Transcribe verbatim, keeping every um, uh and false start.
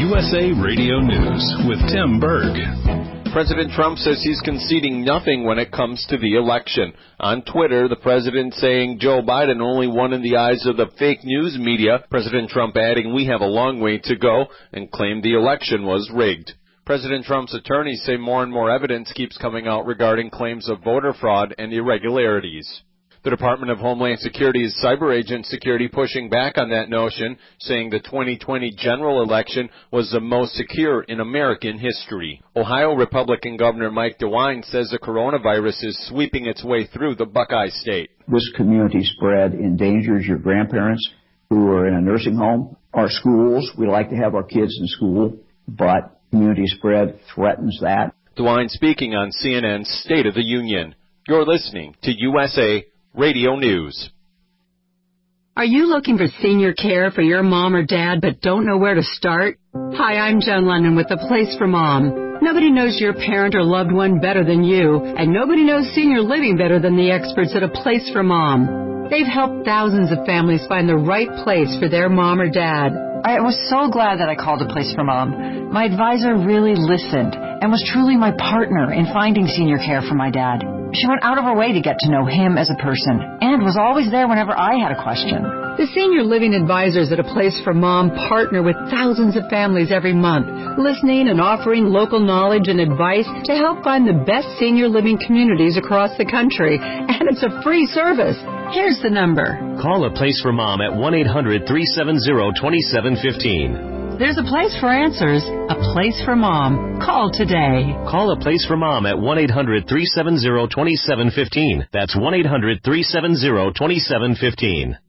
U S A Radio News with Tim Berg. President Trump says he's conceding nothing when it comes to the election. On Twitter, the president saying Joe Biden only won in the eyes of the fake news media. President Trump adding we have a long way to go and claimed the election was rigged. President Trump's attorneys say more and more evidence keeps coming out regarding claims of voter fraud and irregularities. The Department of Homeland Security's cyber agent security pushing back on that notion, saying the twenty twenty general election was the most secure in American history. Ohio Republican Governor Mike DeWine says the coronavirus is sweeping its way through the Buckeye State. This community spread endangers your grandparents who are in a nursing home, our schools. We like to have our kids in school, but community spread threatens that. DeWine speaking on C N N's State of the Union. You're listening to U S A Radio News. Are you looking for senior care for your mom or dad but don't know where to start? Hi, I'm Joan London with A Place for Mom. Nobody knows your parent or loved one better than you, and nobody knows senior living better than the experts at A Place for Mom. They've helped thousands of families find the right place for their mom or dad. I was so glad that I called A Place for Mom. My advisor really listened and was truly my partner in finding senior care for my dad. She went out of her way to get to know him as a person and was always there whenever I had a question. The senior living advisors at A Place for Mom partner with thousands of families every month, listening and offering local knowledge and advice to help find the best senior living communities across the country. And it's a free service. Here's the number. Call A Place for Mom at one eight hundred, three seven zero, two seven one five. There's a place for answers, a place for mom. Call today. Call A Place for Mom at one eight hundred, three seven zero, two seven one five. That's one eight hundred, three seven zero, two seven one five.